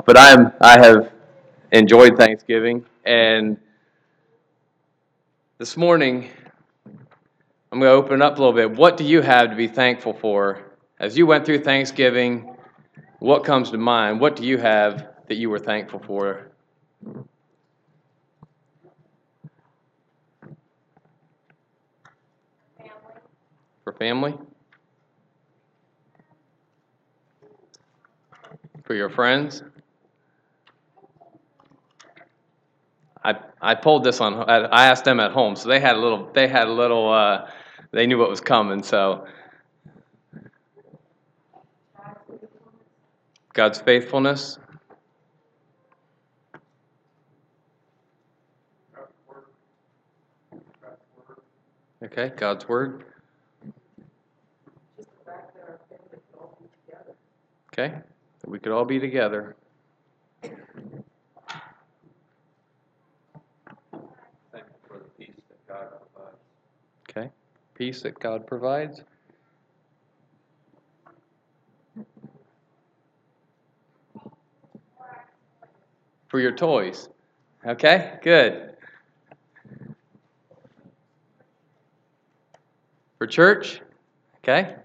But I have enjoyed Thanksgiving, and this morning I'm going to open it up a little bit. What do you have to be thankful for? As you went through Thanksgiving, what comes to mind? What do you have that you were thankful for? For family? For your friends? I pulled this on. I asked them at home, so they had a little. They knew what was coming. So God's faithfulness. Okay, God's word. Okay, that we could all be together. Thankful for the peace that God provides. Okay, peace that God provides. For your toys. Okay, good. For church. Okay.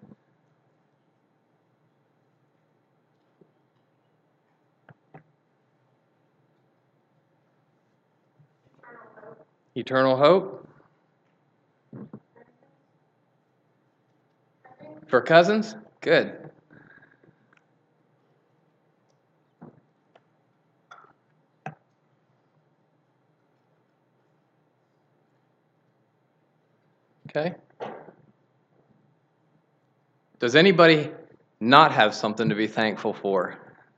Eternal hope. For cousins. Good. Okay. Does anybody not have something to be thankful for?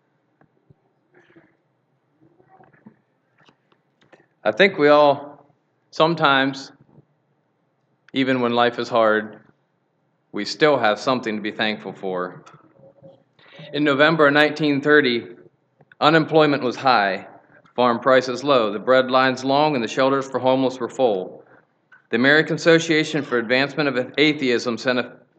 I think we all, sometimes, even when life is hard, we still have something to be thankful for. In November of 1930, unemployment was high, farm prices low, the bread lines long, and the shelters for homeless were full. The American Association for Advancement of Atheism sent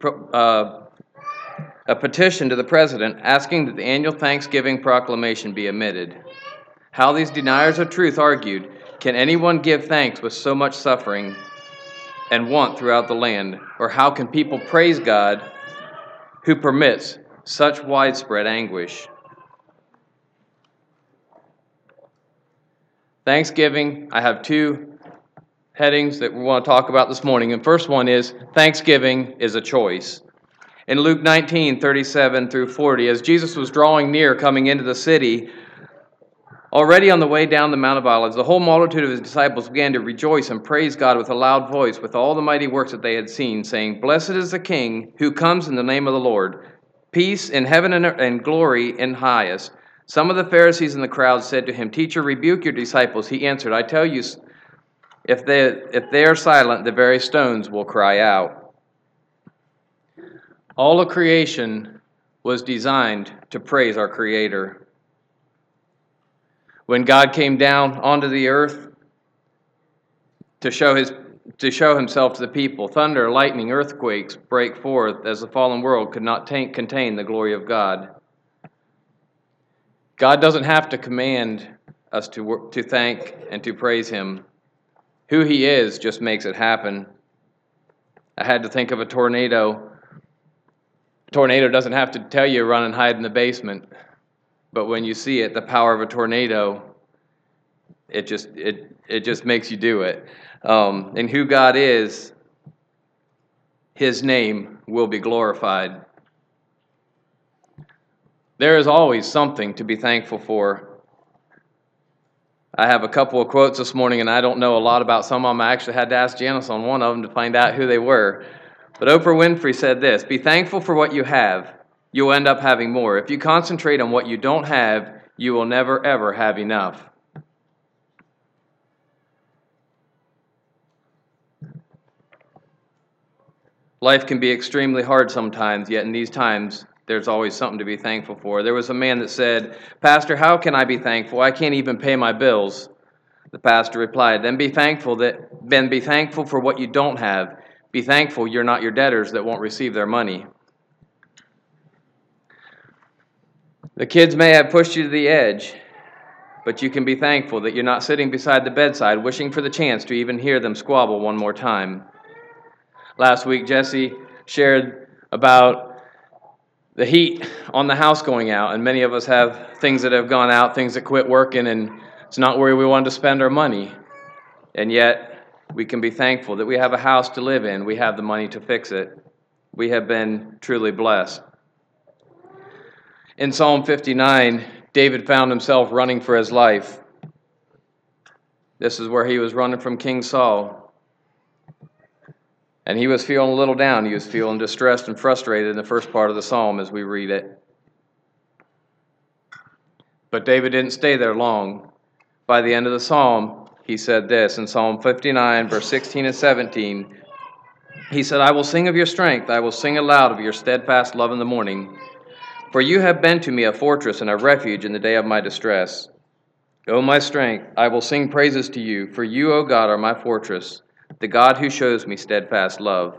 a petition to the president asking that the annual Thanksgiving proclamation be omitted. How these deniers of truth argued, can anyone give thanks with so much suffering and want throughout the land? Or how can people praise God who permits such widespread anguish? Thanksgiving, I have two headings that we want to talk about this morning. And first one is, Thanksgiving is a choice. In Luke 19:37 through 40, as Jesus was drawing near, coming into the city, already on the way down the Mount of Olives, the whole multitude of his disciples began to rejoice and praise God with a loud voice with all the mighty works that they had seen, saying, Blessed is the King who comes in the name of the Lord. Peace in heaven and glory in highest. Some of the Pharisees in the crowd said to him, Teacher, rebuke your disciples. He answered, I tell you, if they are silent, the very stones will cry out. All of creation was designed to praise our Creator. When God came down onto the earth to show himself to the people, thunder, lightning, earthquakes break forth as the fallen world could not contain the glory of God. God doesn't have to command us to thank and to praise Him. Who He is just makes it happen. I had to think of a tornado. A tornado doesn't have to tell you to run and hide in the basement. But when you see it, the power of a tornado, it just makes you do it. And who God is, His name will be glorified. There is always something to be thankful for. I have a couple of quotes this morning, and I don't know a lot about some of them. I actually had to ask Janice on one of them to find out who they were. But Oprah Winfrey said this, be thankful for what you have. You'll end up having more. If you concentrate on what you don't have, you will never, ever have enough. Life can be extremely hard sometimes, yet in these times, there's always something to be thankful for. There was a man that said, Pastor, how can I be thankful? I can't even pay my bills. The pastor replied, Then be thankful for what you don't have. Be thankful you're not your debtors that won't receive their money. The kids may have pushed you to the edge, but you can be thankful that you're not sitting beside the bedside wishing for the chance to even hear them squabble one more time. Last week, Jesse shared about the heat on the house going out, and many of us have things that have gone out, things that quit working, and it's not where we wanted to spend our money. And yet, we can be thankful that we have a house to live in. We have the money to fix it. We have been truly blessed. In Psalm 59, David found himself running for his life. This is where he was running from King Saul. And he was feeling a little down. He was feeling distressed and frustrated in the first part of the psalm as we read it. But David didn't stay there long. By the end of the psalm, he said this in Psalm 59, verse 16 and 17. He said, I will sing of your strength. I will sing aloud of your steadfast love in the morning. For you have been to me a fortress and a refuge in the day of my distress. O my strength, I will sing praises to you, for you, O God, are my fortress, the God who shows me steadfast love.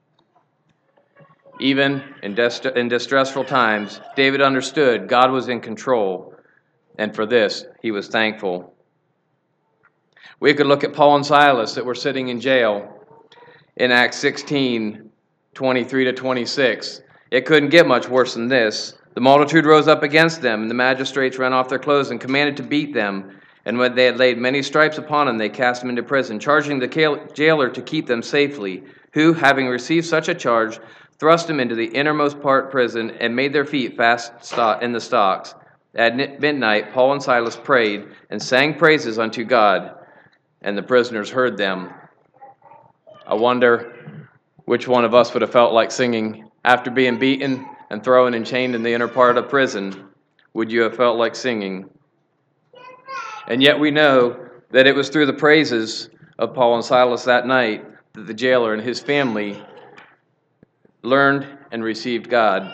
Even in distressful times, David understood God was in control, and for this, he was thankful. We could look at Paul and Silas that were sitting in jail in Acts 16, 23 to 26. It couldn't get much worse than this. The multitude rose up against them, and the magistrates ran off their clothes and commanded to beat them. And when they had laid many stripes upon them, they cast them into prison, charging the jailer to keep them safely, who, having received such a charge, thrust them into the innermost part prison and made their feet fast in the stocks. At midnight, Paul and Silas prayed and sang praises unto God, and the prisoners heard them. I wonder which one of us would have felt like singing after being beaten and thrown and chained in the inner part of prison. Would you have felt like singing? And yet we know that it was through the praises of Paul and Silas that night that the jailer and his family learned and received God.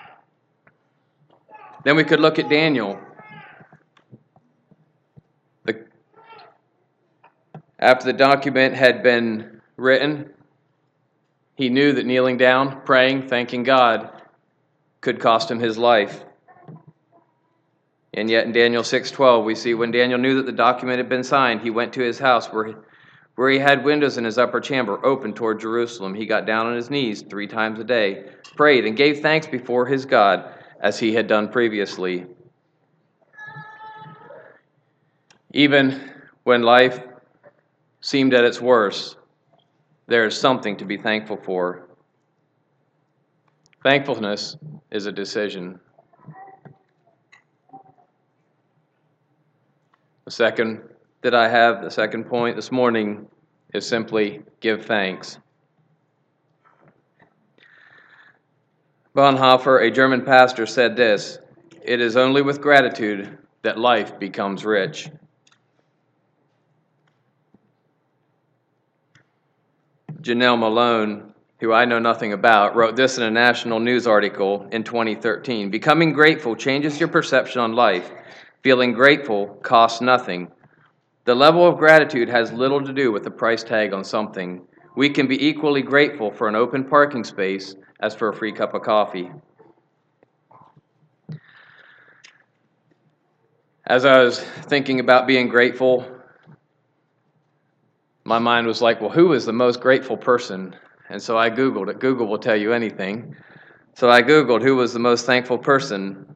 Then we could look at Daniel. After the document had been written, he knew that kneeling down, praying, thanking God could cost him his life. And yet in Daniel 6:12, we see when Daniel knew that the document had been signed, he went to his house where he had windows in his upper chamber open toward Jerusalem. He got down on his knees 3 times a day, prayed, and gave thanks before his God as he had done previously. Even when life seemed at its worst, there is something to be thankful for. Thankfulness is a decision. The second point this morning is simply give thanks. Bonhoeffer, a German pastor, said this: "It is only with gratitude that life becomes rich." Janelle Malone, who I know nothing about, wrote this in a national news article in 2013. Becoming grateful changes your perception on life. Feeling grateful costs nothing. The level of gratitude has little to do with the price tag on something. We can be equally grateful for an open parking space as for a free cup of coffee. As I was thinking about being grateful, my mind was like, well, who is the most grateful person? And so I Googled it. Google will tell you anything. So I Googled who was the most thankful person.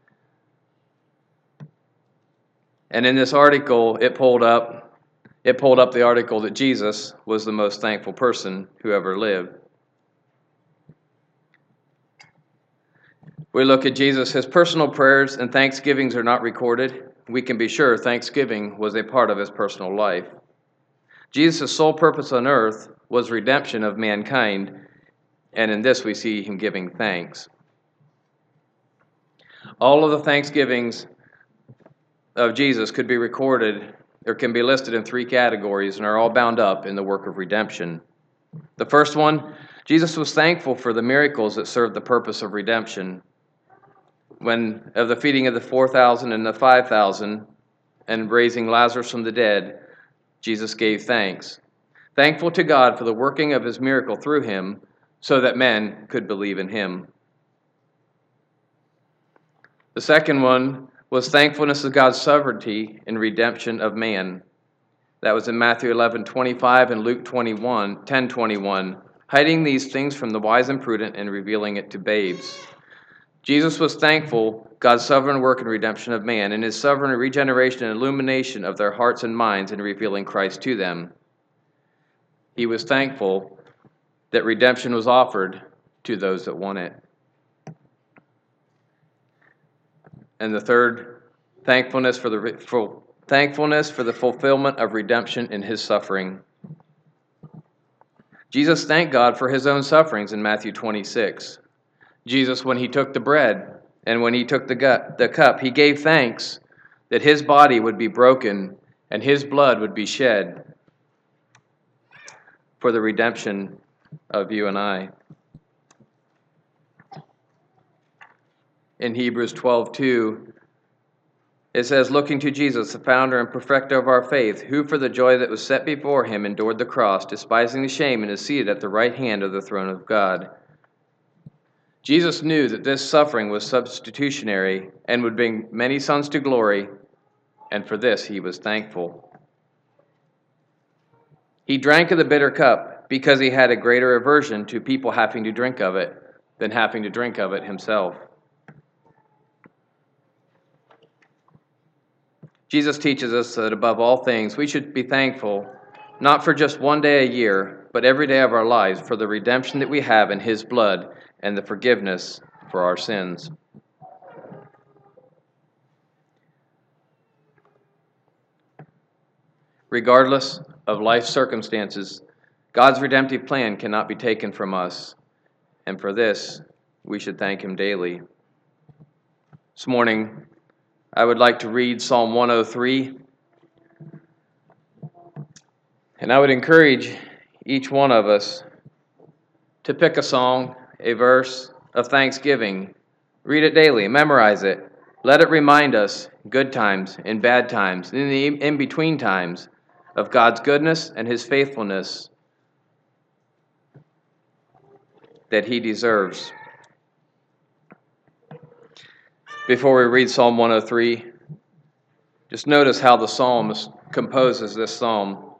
And in this article, it pulled up the article that Jesus was the most thankful person who ever lived. We look at Jesus, his personal prayers and thanksgivings are not recorded. We can be sure Thanksgiving was a part of his personal life. Jesus' sole purpose on earth was redemption of mankind, and in this we see him giving thanks. All of the thanksgivings of Jesus could be recorded or can be listed in 3 categories and are all bound up in the work of redemption. The first one, Jesus was thankful for the miracles that served the purpose of redemption. When of the feeding of the 4,000 and the 5,000 and raising Lazarus from the dead, Jesus gave thanks. Thankful to God for the working of his miracle through him so that men could believe in him. The second one was thankfulness of God's sovereignty in redemption of man. That was in Matthew 11:25 and Luke 10:21, hiding these things from the wise and prudent and revealing it to babes. Jesus was thankful God's sovereign work in redemption of man and his sovereign regeneration and illumination of their hearts and minds in revealing Christ to them. He was thankful that redemption was offered to those that want it. And the third, thankfulness for the fulfillment of redemption in his suffering. Jesus thanked God for his own sufferings in Matthew 26. Jesus, when he took the bread and when he took the cup, he gave thanks that his body would be broken and his blood would be shed for the redemption of you and I. In Hebrews 12:2, it says, looking to Jesus, the founder and perfecter of our faith, who for the joy that was set before him endured the cross, despising the shame, and is seated at the right hand of the throne of God. Jesus knew that this suffering was substitutionary and would bring many sons to glory, and for this he was thankful. He drank of the bitter cup because he had a greater aversion to people having to drink of it than having to drink of it himself. Jesus teaches us that above all things, we should be thankful, not for just one day a year, but every day of our lives for the redemption that we have in his blood and the forgiveness for our sins. Regardless of life's circumstances, God's redemptive plan cannot be taken from us, and for this, we should thank him daily. This morning, I would like to read Psalm 103, and I would encourage each one of us to pick a song, a verse of thanksgiving, read it daily, memorize it, let it remind us, good times and bad times, in the in-between times, of God's goodness and his faithfulness that he deserves. Before we read Psalm 103, just notice how the psalmist composes this psalm.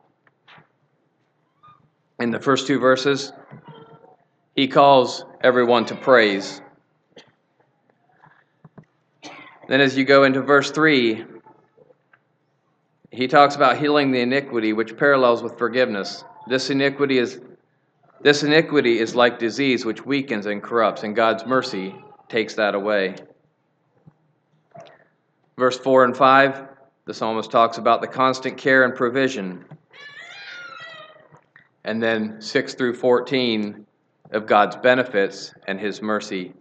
In the first two verses, he calls everyone to praise. Then as you go into verse 3, he talks about healing the iniquity, which parallels with forgiveness. This iniquity is like disease, which weakens and corrupts, and God's mercy takes that away. Verse 4 and 5, the psalmist talks about the constant care and provision. And then 6 through 14 of God's benefits and his mercy.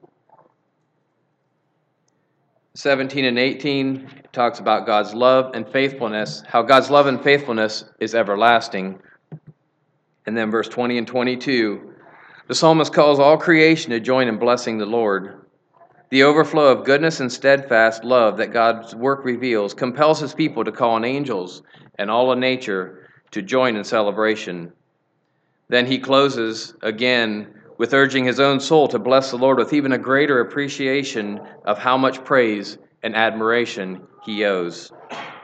17 and 18 talks about God's love and faithfulness, how God's love and faithfulness is everlasting. And then verse 20 and 22, the psalmist calls all creation to join in blessing the Lord. The overflow of goodness and steadfast love that God's work reveals compels his people to call on angels and all of nature to join in celebration. Then he closes again with urging his own soul to bless the Lord with even a greater appreciation of how much praise and admiration he owes.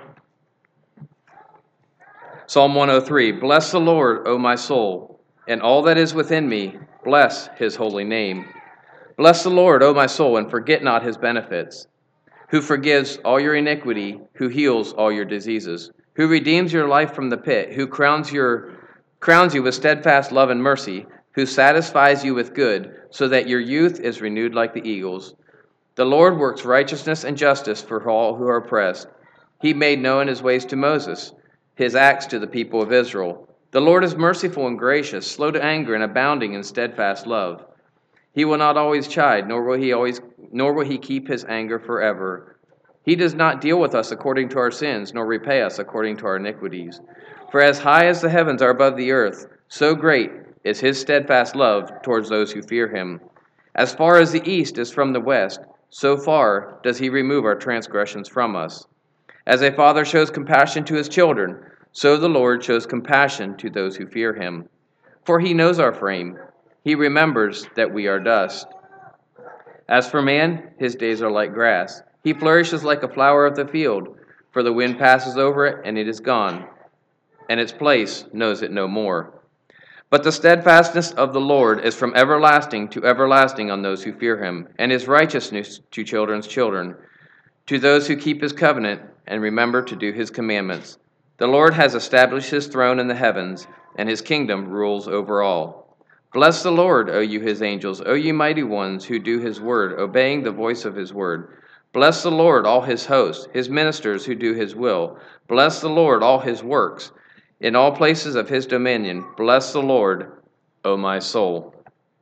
Psalm 103, bless the Lord, O my soul, and all that is within me, bless his holy name. Bless the Lord, O my soul, and forget not his benefits, who forgives all your iniquity, who heals all your diseases, who redeems your life from the pit, who crowns you with steadfast love and mercy, who satisfies you with good, so that your youth is renewed like the eagles. The Lord works righteousness and justice for all who are oppressed. He made known his ways to Moses, his acts to the people of Israel. The Lord is merciful and gracious, slow to anger and abounding in steadfast love. He will not always chide, nor will he keep his anger forever. He does not deal with us according to our sins, nor repay us according to our iniquities. For as high as the heavens are above the earth, so great is his steadfast love towards those who fear him. As far as the east is from the west, so far does he remove our transgressions from us. As a father shows compassion to his children, so the Lord shows compassion to those who fear him. For he knows our frame. He remembers that we are dust. As for man, his days are like grass. He flourishes like a flower of the field, for the wind passes over it, and it is gone, and its place knows it no more. But the steadfastness of the Lord is from everlasting to everlasting on those who fear him, and his righteousness to children's children, to those who keep his covenant and remember to do his commandments. The Lord has established his throne in the heavens, and his kingdom rules over all. Bless the Lord, O you his angels, O you mighty ones who do his word, obeying the voice of his word. Bless the Lord, all his hosts, his ministers who do his will. Bless the Lord, all his works, in all places of his dominion. Bless the Lord, O my soul.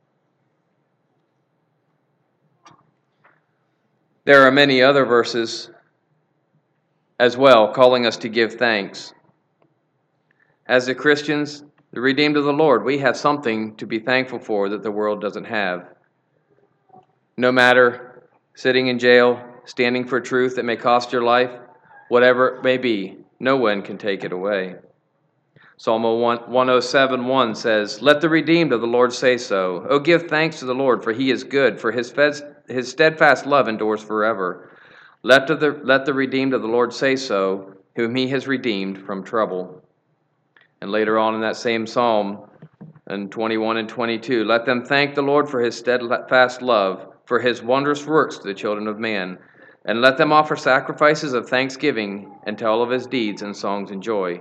There are many other verses as well calling us to give thanks. As the Christians, the redeemed of the Lord, we have something to be thankful for that the world doesn't have. No matter sitting in jail, standing for truth that may cost your life, whatever it may be, no one can take it away. Psalm 107:1 says, "Let the redeemed of the Lord say so. Oh, give thanks to the Lord, for he is good, for his steadfast love endures forever. Let the redeemed of the Lord say so, whom he has redeemed from trouble." And later on in that same psalm, in 21 and 22, "Let them thank the Lord for his steadfast love, for his wondrous works to the children of man. And let them offer sacrifices of thanksgiving and tell of his deeds and songs and joy."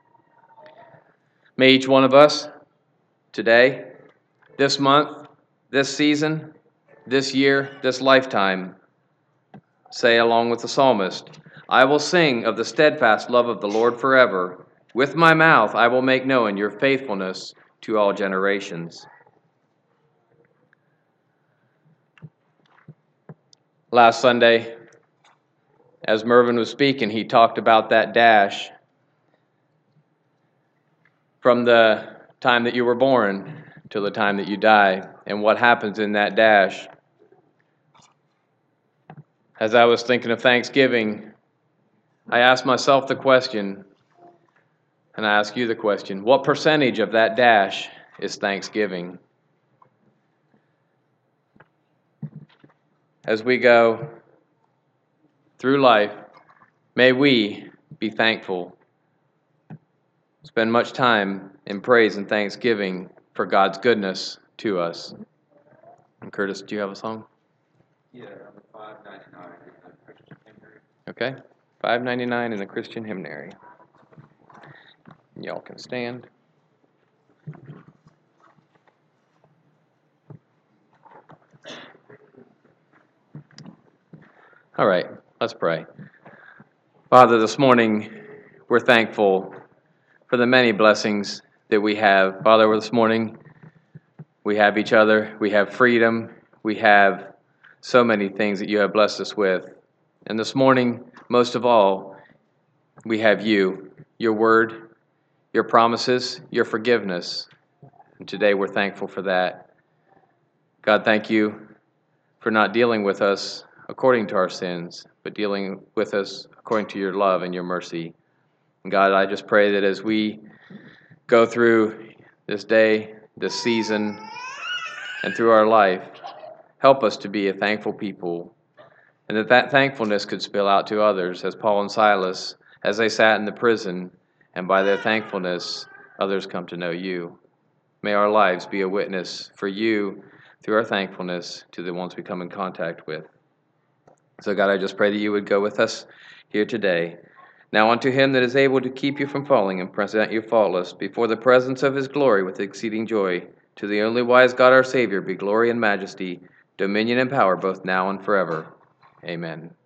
May each one of us today, this month, this season, this year, this lifetime, say along with the psalmist, "I will sing of the steadfast love of the Lord forever. With my mouth I will make known your faithfulness to all generations." Last Sunday, as Mervyn was speaking, he talked about that dash from the time that you were born till the time that you die, and what happens in that dash. As I was thinking of Thanksgiving, I asked myself the question, and I ask you the question, what percentage of that dash is Thanksgiving? As we go through life, may we be thankful. Spend much time in praise and thanksgiving for God's goodness to us. And Curtis, do you have a song? Yeah, number 599 in the Christian hymnary. Okay, 599 in the Christian hymnary. Y'all can stand. All right, let's pray. Father, this morning we're thankful for the many blessings that we have. Father, this morning we have each other, we have freedom, we have so many things that you have blessed us with. And this morning, most of all, we have you, your word, your promises, your forgiveness. And today we're thankful for that. God, thank you for not dealing with us according to our sins, but dealing with us according to your love and your mercy. And God, I just pray that as we go through this day, this season, and through our life, help us to be a thankful people, and that thankfulness could spill out to others, as Paul and Silas, as they sat in the prison, and by their thankfulness, others come to know you. May our lives be a witness for you through our thankfulness to the ones we come in contact with. So God, I just pray that you would go with us here today. Now unto him that is able to keep you from falling and present you faultless before the presence of his glory with exceeding joy, to the only wise God our Savior be glory and majesty, dominion and power both now and forever. Amen.